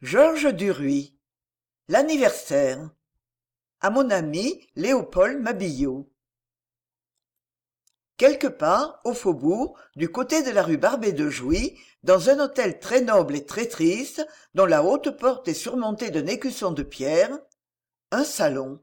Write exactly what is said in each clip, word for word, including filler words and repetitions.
Georges Duruy. L'anniversaire. À mon ami Léopold Mabillot. Quelque part, au faubourg, du côté de la rue Barbet de Jouy, dans un hôtel très noble et très triste, dont la haute porte est surmontée d'un écusson de pierre, un salon.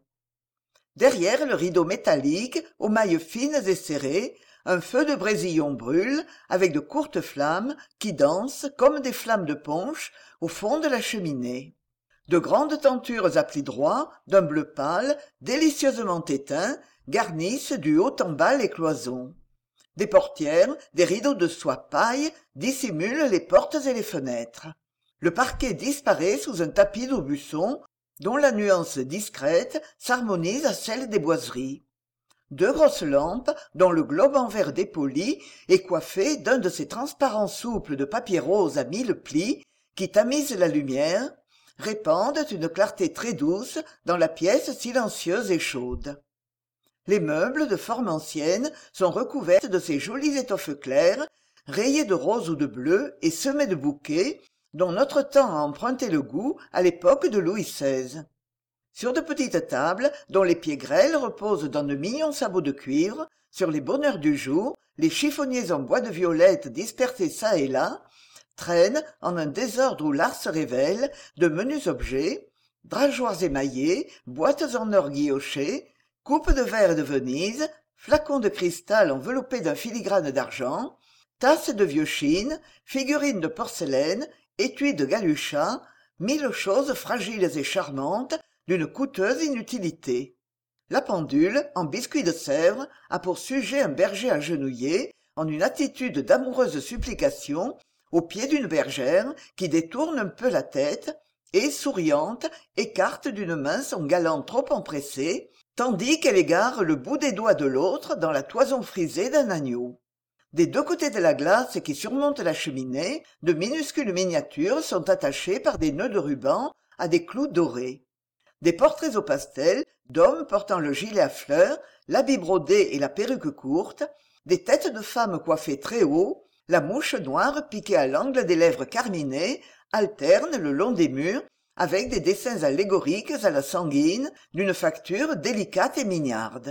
Derrière le rideau métallique, aux mailles fines et serrées, un feu de brésillon brûle, avec de courtes flammes qui dansent, comme des flammes de punch, au fond de la cheminée. De grandes tentures à plis droits, d'un bleu pâle, délicieusement éteint, garnissent du haut en bas les cloisons. Des portières, des rideaux de soie paille dissimulent les portes et les fenêtres. Le parquet disparaît sous un tapis d'aubusson, dont la nuance discrète s'harmonise à celle des boiseries. Deux grosses lampes, dont le globe en verre dépoli est coiffé d'un de ces transparents souples de papier rose à mille plis qui tamisent la lumière, répandent une clarté très douce dans la pièce silencieuse et chaude. Les meubles de forme ancienne sont recouverts de ces jolies étoffes claires, rayées de rose ou de bleu et semées de bouquets, dont notre temps a emprunté le goût à l'époque de Louis seize. Sur de petites tables, dont les pieds grêles reposent dans de mignons sabots de cuivre, sur les bonheurs du jour, les chiffonniers en bois de violette dispersés çà et là, traînent, en un désordre où l'art se révèle, de menus objets, drageoirs émaillés, boîtes en or guillochées, coupes de verre de Venise, flacons de cristal enveloppés d'un filigrane d'argent, tasses de vieux chine, figurines de porcelaine, étuis de galuchat, mille choses fragiles et charmantes, d'une coûteuse inutilité. La pendule, en biscuit de Sèvres, a pour sujet un berger agenouillé, en une attitude d'amoureuse supplication, au pied d'une bergère qui détourne un peu la tête et, souriante, écarte d'une main son galant trop empressé, tandis qu'elle égare le bout des doigts de l'autre dans la toison frisée d'un agneau. Des deux côtés de la glace qui surmonte la cheminée, de minuscules miniatures sont attachées par des nœuds de ruban à des clous dorés. Des portraits au pastel, d'hommes portant le gilet à fleurs, l'habit brodé et la perruque courte, des têtes de femmes coiffées très haut, la mouche noire piquée à l'angle des lèvres carminées, alternent le long des murs, avec des dessins allégoriques à la sanguine, d'une facture délicate et mignarde.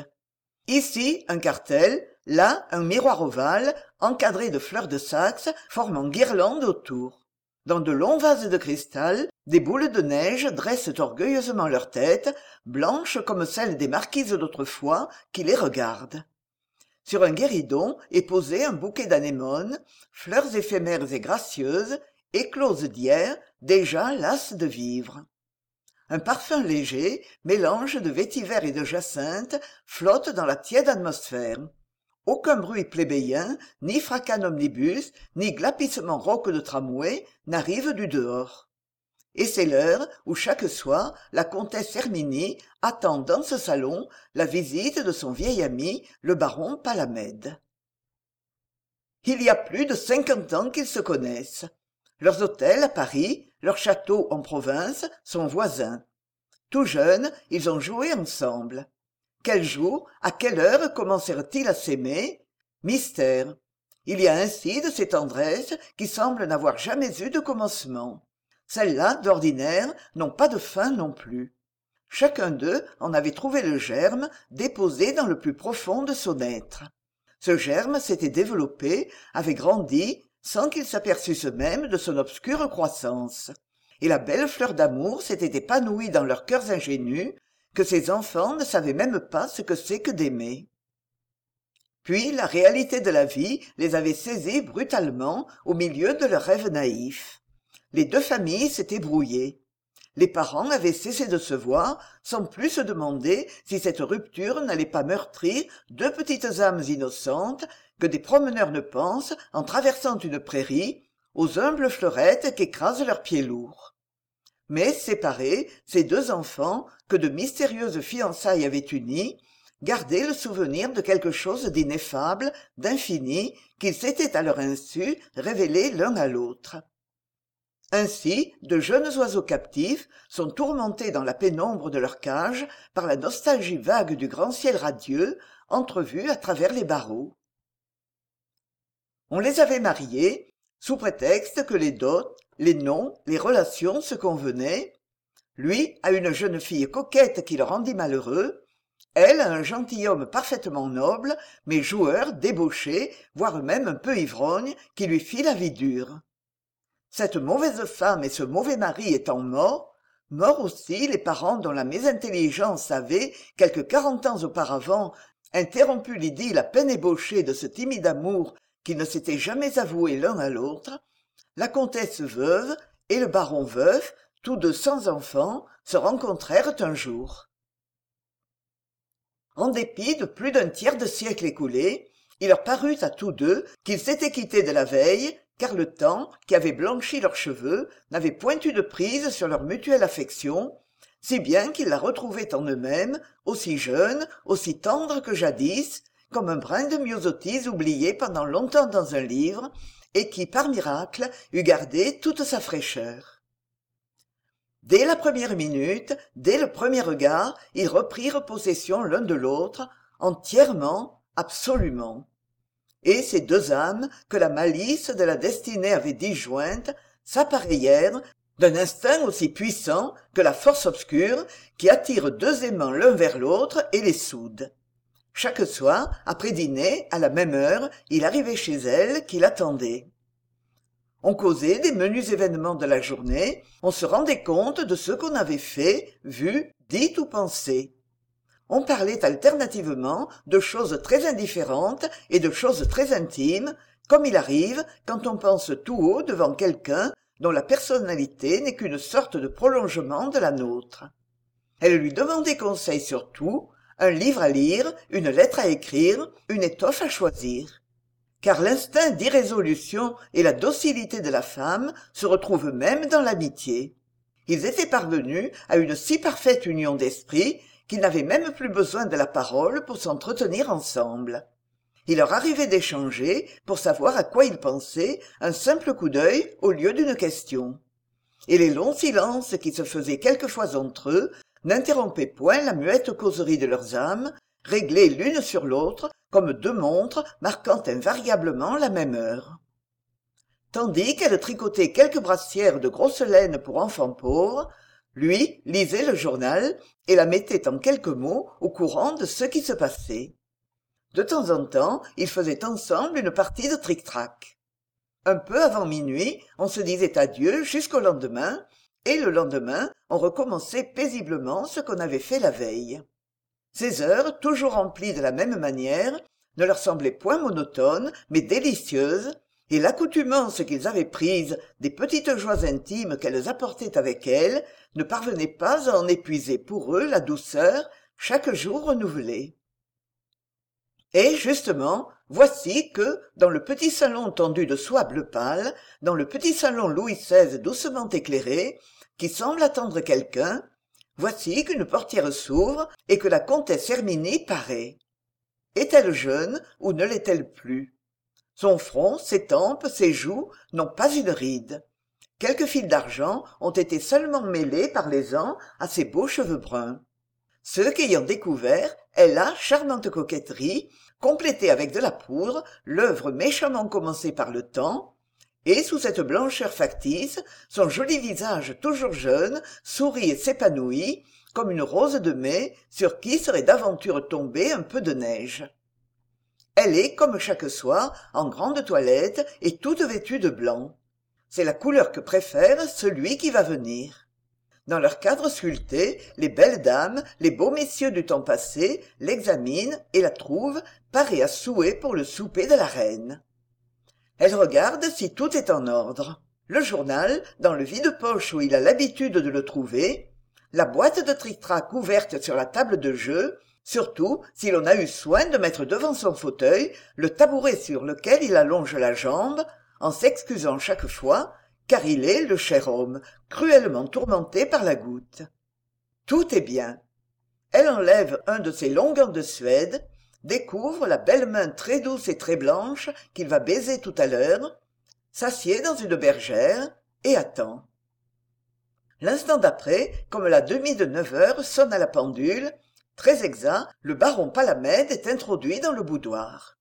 Ici un cartel, là un miroir ovale, encadré de fleurs de Saxe, formant guirlande autour. Dans de longs vases de cristal, des boules de neige dressent orgueilleusement leurs têtes, blanches comme celles des marquises d'autrefois, qui les regardent. Sur un guéridon est posé un bouquet d'anémones, fleurs éphémères et gracieuses, écloses d'hier, déjà lasses de vivre. Un parfum léger, mélange de vétiver et de jacinthe, flotte dans la tiède atmosphère. Aucun bruit plébéien, ni fracas d'omnibus, ni glapissement rauque de tramway n'arrive du dehors. Et c'est l'heure où chaque soir la comtesse Herminie attend dans ce salon la visite de son vieil ami, le baron Palamède. Il y a plus de cinquante ans qu'ils se connaissent. Leurs hôtels à Paris, leurs châteaux en province sont voisins. Tout jeunes, ils ont joué ensemble. Quel jour, à quelle heure commencèrent-ils à s'aimer? Mystère. Il y a ainsi de ces tendresses qui semblent n'avoir jamais eu de commencement. Celles-là, d'ordinaire, n'ont pas de fin non plus. Chacun d'eux en avait trouvé le germe déposé dans le plus profond de son être. Ce germe s'était développé, avait grandi, sans qu'ils s'aperçussent même de son obscure croissance. Et la belle fleur d'amour s'était épanouie dans leurs cœurs ingénus, que ces enfants ne savaient même pas ce que c'est que d'aimer. Puis la réalité de la vie les avait saisis brutalement au milieu de leurs rêves naïfs. Les deux familles s'étaient brouillées. Les parents avaient cessé de se voir, sans plus se demander si cette rupture n'allait pas meurtrir deux petites âmes innocentes que des promeneurs ne pensent en traversant une prairie, aux humbles fleurettes qu'écrasent leurs pieds lourds. Mais séparés, ces deux enfants, que de mystérieuses fiançailles avaient unis, gardaient le souvenir de quelque chose d'ineffable, d'infini, qu'ils s'étaient à leur insu révélés l'un à l'autre. Ainsi, de jeunes oiseaux captifs sont tourmentés dans la pénombre de leur cage par la nostalgie vague du grand ciel radieux, entrevu à travers les barreaux. On les avait mariés, sous prétexte que les dots, les noms, les relations se convenaient, lui à une jeune fille coquette qui le rendit malheureux, elle à un gentilhomme parfaitement noble, mais joueur, débauché, voire même un peu ivrogne, qui lui fit la vie dure. Cette mauvaise femme et ce mauvais mari étant morts, morts aussi les parents dont la mésintelligence avait, quelque quarante ans auparavant, interrompu l'idylle à peine ébauchée de ce timide amour qu'ils ne s'étaient jamais avoué l'un à l'autre, la comtesse veuve et le baron veuf, tous deux sans enfants, se rencontrèrent un jour. En dépit de plus d'un tiers de siècle écoulé, il leur parut à tous deux qu'ils s'étaient quittés de la veille, car le temps, qui avait blanchi leurs cheveux, n'avait point eu de prise sur leur mutuelle affection, si bien qu'ils la retrouvaient en eux-mêmes, aussi jeunes, aussi tendres que jadis, comme un brin de myosotis oublié pendant longtemps dans un livre, et qui, par miracle, eût gardé toute sa fraîcheur. Dès la première minute, dès le premier regard, ils reprirent possession l'un de l'autre, entièrement, absolument. Et ces deux âmes, que la malice de la destinée avait disjointes, s'appareillèrent d'un instinct aussi puissant que la force obscure qui attire deux aimants l'un vers l'autre et les soude. Chaque soir, après dîner, à la même heure, il arrivait chez elle, qui l'attendait. On causait des menus événements de la journée, on se rendait compte de ce qu'on avait fait, vu, dit ou pensé. On parlait alternativement de choses très indifférentes et de choses très intimes, comme il arrive quand on pense tout haut devant quelqu'un dont la personnalité n'est qu'une sorte de prolongement de la nôtre. Elle lui demandait conseil sur tout, un livre à lire, une lettre à écrire, une étoffe à choisir. Car l'instinct d'irrésolution et la docilité de la femme se retrouvent même dans l'amitié. Ils étaient parvenus à une si parfaite union d'esprit qu'ils n'avaient même plus besoin de la parole pour s'entretenir ensemble. Il leur arrivait d'échanger, pour savoir à quoi ils pensaient, un simple coup d'œil au lieu d'une question. Et les longs silences qui se faisaient quelquefois entre eux n'interrompaient point la muette causerie de leurs âmes, réglées l'une sur l'autre comme deux montres marquant invariablement la même heure. Tandis qu'elle tricotait quelques brassières de grosse laine pour enfants pauvres, lui lisait le journal et la mettait en quelques mots au courant de ce qui se passait. De temps en temps, ils faisaient ensemble une partie de tric-trac. Un peu avant minuit, on se disait adieu jusqu'au lendemain, et le lendemain, on recommençait paisiblement ce qu'on avait fait la veille. Ces heures, toujours remplies de la même manière, ne leur semblaient point monotones, mais délicieuses, et l'accoutumance qu'ils avaient prise des petites joies intimes qu'elles apportaient avec elles ne parvenait pas à en épuiser pour eux la douceur, chaque jour renouvelée. Et justement, voici que, dans le petit salon tendu de soie bleu pâle, dans le petit salon Louis seize doucement éclairé, qui semble attendre quelqu'un, voici qu'une portière s'ouvre et que la comtesse Herminie paraît. Est-elle jeune ou ne l'est-elle plus? Son front, ses tempes, ses joues n'ont pas une ride. Quelques fils d'argent ont été seulement mêlés par les ans à ses beaux cheveux bruns. Ce qu'ayant découvert, elle a, charmante coquetterie, complété avec de la poudre l'œuvre méchamment commencée par le temps, et sous cette blancheur factice, son joli visage toujours jeune sourit et s'épanouit, comme une rose de mai sur qui serait d'aventure tombé un peu de neige. Elle est, comme chaque soir, en grande toilette et toute vêtue de blanc. C'est la couleur que préfère celui qui va venir. Dans leur cadre sculpté, les belles dames, les beaux messieurs du temps passé l'examinent et la trouvent parée à souhait pour le souper de la reine. Elle regarde si tout est en ordre. Le journal, dans le vide-poche où il a l'habitude de le trouver, la boîte de tric-trac ouverte sur la table de jeu, surtout si l'on a eu soin de mettre devant son fauteuil le tabouret sur lequel il allonge la jambe, en s'excusant chaque fois, car il est, le cher homme, cruellement tourmenté par la goutte. Tout est bien. Elle enlève un de ses longs gants de Suède, découvre la belle main très douce et très blanche qu'il va baiser tout à l'heure, s'assied dans une bergère et attend. L'instant d'après, comme la demie de neuf heures sonne à la pendule, très exact, le baron Palamède est introduit dans le boudoir.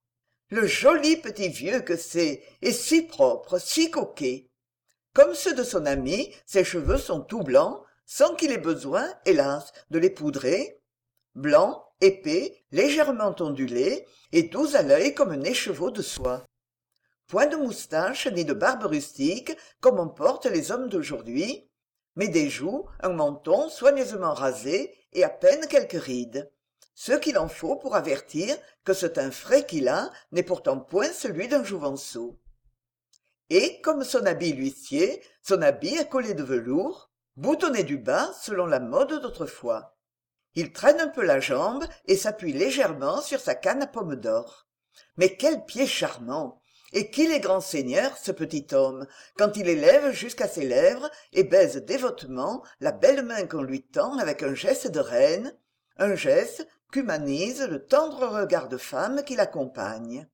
Le joli petit vieux que c'est, et si propre, si coquet. Comme ceux de son ami, ses cheveux sont tout blancs, sans qu'il ait besoin, hélas, de les poudrer. Blancs, épais, légèrement ondulés, et doux à l'œil comme un écheveau de soie. Point de moustache ni de barbe rustique, comme en portent les hommes d'aujourd'hui, mais des joues, un menton soigneusement rasé et à peine quelques rides. Ce qu'il en faut pour avertir que ce teint frais qu'il a n'est pourtant point celui d'un jouvenceau. Et, comme son habit l'huissier, son habit à collet de velours, boutonné du bas selon la mode d'autrefois. Il traîne un peu la jambe et s'appuie légèrement sur sa canne à pomme d'or. Mais quel pied charmant! Et qu'il est grand seigneur, ce petit homme, quand il élève jusqu'à ses lèvres et baise dévotement la belle main qu'on lui tend avec un geste de reine, un geste qu'humanise le tendre regard de femme qui l'accompagne.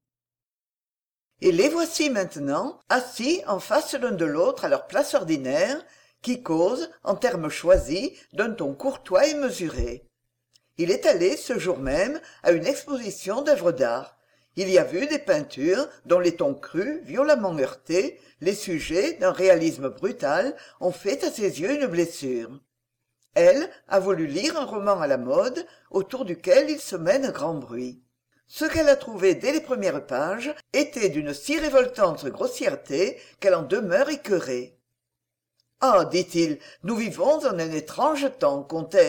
Et les voici maintenant, assis en face l'un de l'autre à leur place ordinaire, qui causent, en termes choisis, d'un ton courtois et mesuré. Il est allé, ce jour même, à une exposition d'œuvres d'art. Il y a vu des peintures dont les tons crus, violemment heurtés, les sujets, d'un réalisme brutal, ont fait à ses yeux une blessure. Elle a voulu lire un roman à la mode, autour duquel il se mène grand bruit. Ce qu'elle a trouvé dès les premières pages était d'une si révoltante grossièreté qu'elle en demeure écœurée. « Ah, dit-il, nous vivons en un étrange temps, comtesse. »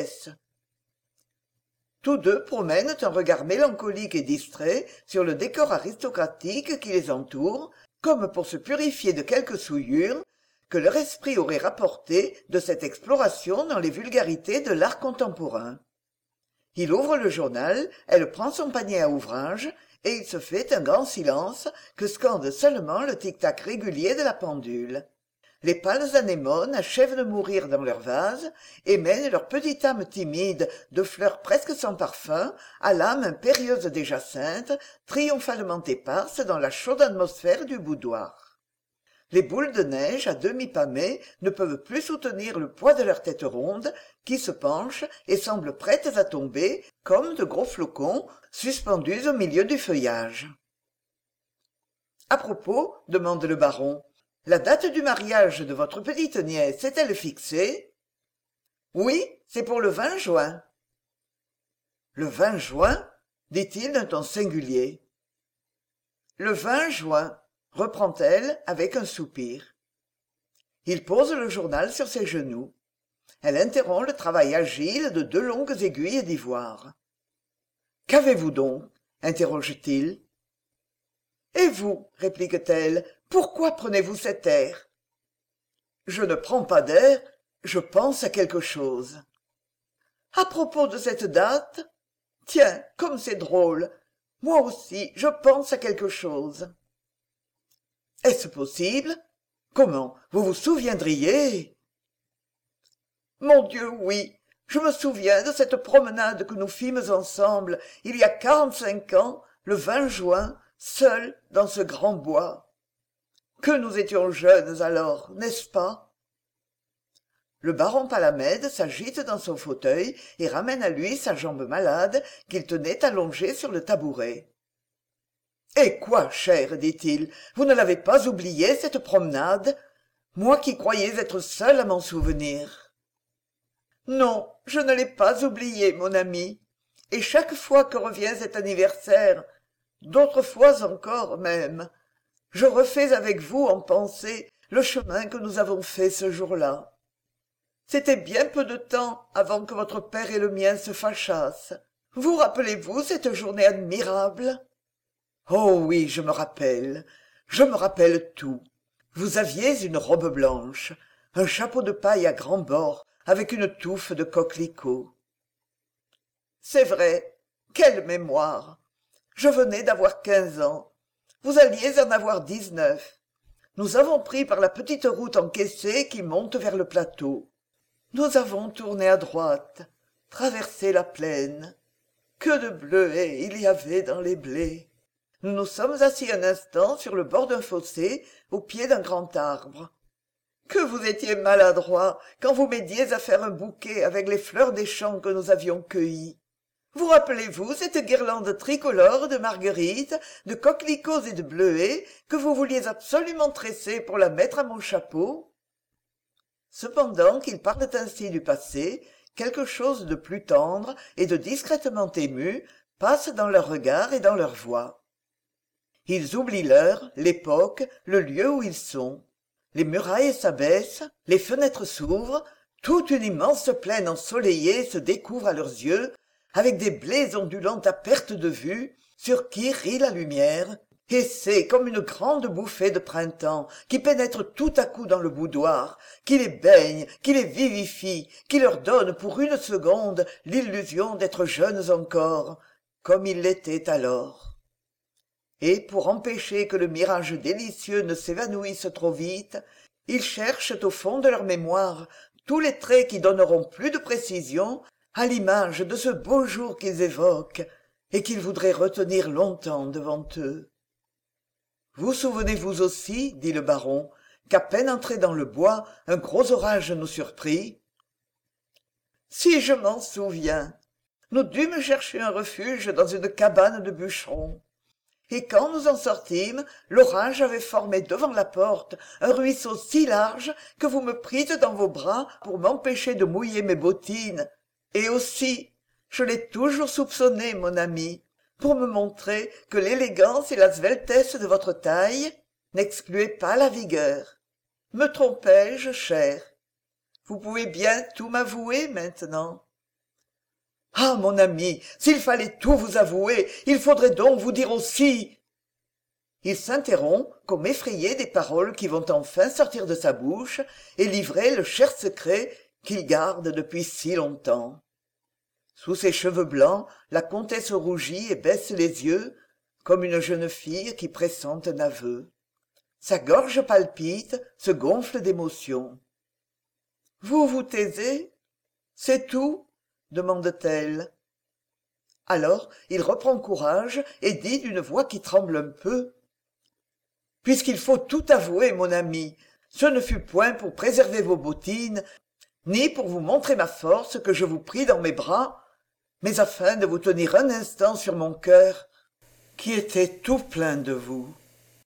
Tous deux promènent un regard mélancolique et distrait sur le décor aristocratique qui les entoure, comme pour se purifier de quelque souillure que leur esprit aurait rapporté de cette exploration dans les vulgarités de l'art contemporain. Il ouvre le journal, elle prend son panier à ouvrage, et il se fait un grand silence que scande seulement le tic-tac régulier de la pendule. Les pâles anémones achèvent de mourir dans leur vase et mènent leur petite âme timide de fleurs presque sans parfum à l'âme impérieuse des jacinthes, triomphalement éparses dans la chaude atmosphère du boudoir. Les boules de neige à demi pâmées ne peuvent plus soutenir le poids de leurs têtes rondes, qui se penchent et semblent prêtes à tomber, comme de gros flocons suspendus au milieu du feuillage. « À propos, demande le baron, la date du mariage de votre petite nièce est-elle fixée ? » ?»« Oui, c'est pour le vingt juin. »« Le vingt juin ?» dit-il d'un ton singulier. « Le vingt juin, » reprend-elle avec un soupir. Il pose le journal sur ses genoux. Elle interrompt le travail agile de deux longues aiguilles d'ivoire. « Qu'avez-vous donc ?» interroge-t-il. « Et vous, réplique-t-elle, pourquoi prenez-vous cet air ?»« Je ne prends pas d'air, je pense à quelque chose. »« À propos de cette date ? Tiens, comme c'est drôle. Moi aussi, je pense à quelque chose. » « Est-ce possible ? Comment, vous vous souviendriez ?»« Mon Dieu, oui. Je me souviens de cette promenade que nous fîmes ensemble, il y a quarante-cinq ans, le vingt juin, seuls dans ce grand bois. Que nous étions jeunes alors, n'est-ce pas ?» Le baron Palamède s'agite dans son fauteuil et ramène à lui sa jambe malade qu'il tenait allongée sur le tabouret. « Eh quoi, cher, dit-il, vous ne l'avez pas oubliée, cette promenade, moi qui croyais être seul à m'en souvenir. »« Non, je ne l'ai pas oubliée, mon ami, et chaque fois que revient cet anniversaire, d'autres fois encore même, je refais avec vous en pensée le chemin que nous avons fait ce jour-là. C'était bien peu de temps avant que votre père et le mien se fâchassent. Vous rappelez-vous cette journée admirable ? Oh oui, je me rappelle, je me rappelle tout. Vous aviez une robe blanche, un chapeau de paille à grands bords, avec une touffe de coquelicots. C'est vrai, quelle mémoire! Je venais d'avoir quinze ans. Vous alliez en avoir dix-neuf. Nous avons pris par la petite route encaissée qui monte vers le plateau. Nous avons tourné à droite, traversé la plaine. Que de bleuets il y avait dans les blés! Nous nous sommes assis un instant sur le bord d'un fossé, au pied d'un grand arbre. Que vous étiez maladroit quand vous m'aidiez à faire un bouquet avec les fleurs des champs que nous avions cueillis. Vous rappelez-vous cette guirlande tricolore de marguerites, de coquelicots et de bleuets que vous vouliez absolument tresser pour la mettre à mon chapeau? Cependant qu'ils parlent ainsi du passé, quelque chose de plus tendre et de discrètement ému passe dans leur regard et dans leur voix. Ils oublient l'heure, l'époque, le lieu où ils sont. Les murailles s'abaissent, les fenêtres s'ouvrent, toute une immense plaine ensoleillée se découvre à leurs yeux, avec des blés ondulants à perte de vue, sur qui rit la lumière, et c'est comme une grande bouffée de printemps qui pénètre tout à coup dans le boudoir, qui les baigne, qui les vivifie, qui leur donne pour une seconde l'illusion d'être jeunes encore, comme ils l'étaient alors. Et pour empêcher que le mirage délicieux ne s'évanouisse trop vite, ils cherchent au fond de leur mémoire tous les traits qui donneront plus de précision à l'image de ce beau jour qu'ils évoquent et qu'ils voudraient retenir longtemps devant eux. Vous souvenez-vous aussi, dit le baron, qu'à peine entrés dans le bois, un gros orage nous surprit? Si je m'en souviens, nous dûmes chercher un refuge dans une cabane de bûcheron. Et quand nous en sortîmes, l'orage avait formé devant la porte un ruisseau si large que vous me prîtes dans vos bras pour m'empêcher de mouiller mes bottines. Et aussi, je l'ai toujours soupçonné, mon ami, pour me montrer que l'élégance et la sveltesse de votre taille n'excluaient pas la vigueur. Me trompais-je, cher? Vous pouvez bien tout m'avouer maintenant. Ah, mon ami, s'il fallait tout vous avouer, il faudrait donc vous dire aussi. Il s'interrompt, comme effrayé des paroles qui vont enfin sortir de sa bouche et livrer le cher secret qu'il garde depuis si longtemps. Sous ses cheveux blancs, la comtesse rougit et baisse les yeux, comme une jeune fille qui pressent un aveu. Sa gorge palpite, se gonfle d'émotion. « Vous vous taisez? C'est tout ?» demande-t-elle. Alors il reprend courage et dit d'une voix qui tremble un peu. « Puisqu'il faut tout avouer, mon ami, ce ne fut point pour préserver vos bottines, ni pour vous montrer ma force que je vous pris dans mes bras, mais afin de vous tenir un instant sur mon cœur, qui était tout plein de vous. »«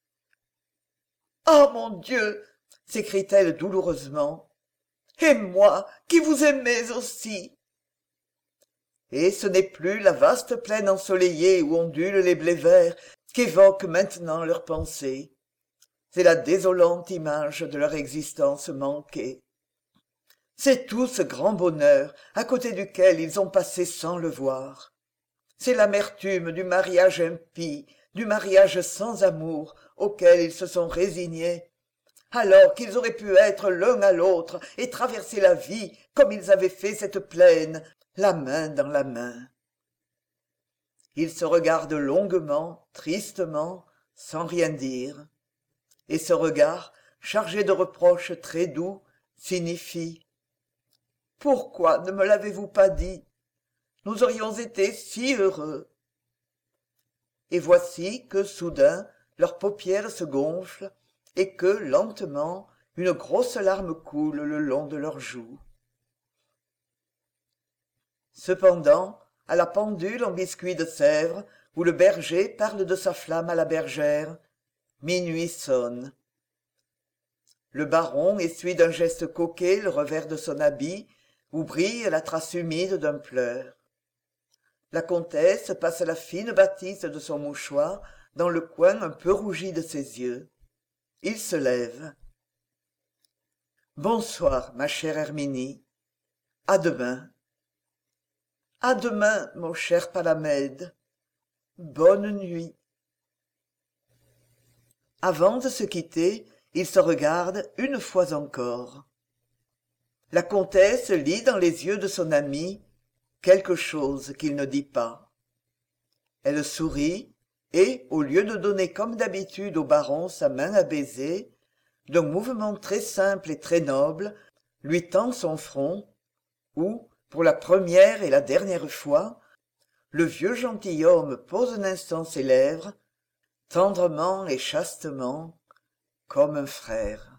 Ah, mon Dieu !» s'écrie-t-elle douloureusement. « Et moi, qui vous aimais aussi !» Et ce n'est plus la vaste plaine ensoleillée où ondulent les blés verts qu'évoquent maintenant leurs pensées. C'est la désolante image de leur existence manquée. C'est tout ce grand bonheur à côté duquel ils ont passé sans le voir. C'est l'amertume du mariage impie, du mariage sans amour auquel ils se sont résignés, alors qu'ils auraient pu être l'un à l'autre et traverser la vie comme ils avaient fait cette plaine, la main dans la main. Ils se regardent longuement, tristement, sans rien dire. Et ce regard, chargé de reproches très doux, signifie « Pourquoi ne me l'avez-vous pas dit? Nous aurions été si heureux. » Et voici que, soudain, leurs paupières se gonflent et que, lentement, une grosse larme coule le long de leurs joues. Cependant, à la pendule en biscuit de Sèvres, où le berger parle de sa flamme à la bergère, minuit sonne. Le baron essuie d'un geste coquet le revers de son habit, où brille la trace humide d'un pleur. La comtesse passe la fine batiste de son mouchoir dans le coin un peu rougi de ses yeux. Il se lève. « Bonsoir, ma chère Herminie. À demain. »« À demain, mon cher Palamède. Bonne nuit. » Avant de se quitter, ils se regardent une fois encore. La comtesse lit dans les yeux de son ami quelque chose qu'il ne dit pas. Elle sourit et, au lieu de donner comme d'habitude au baron sa main à baiser, d'un mouvement très simple et très noble, lui tend son front, où, pour la première et la dernière fois, le vieux gentilhomme pose un instant ses lèvres, tendrement et chastement, comme un frère.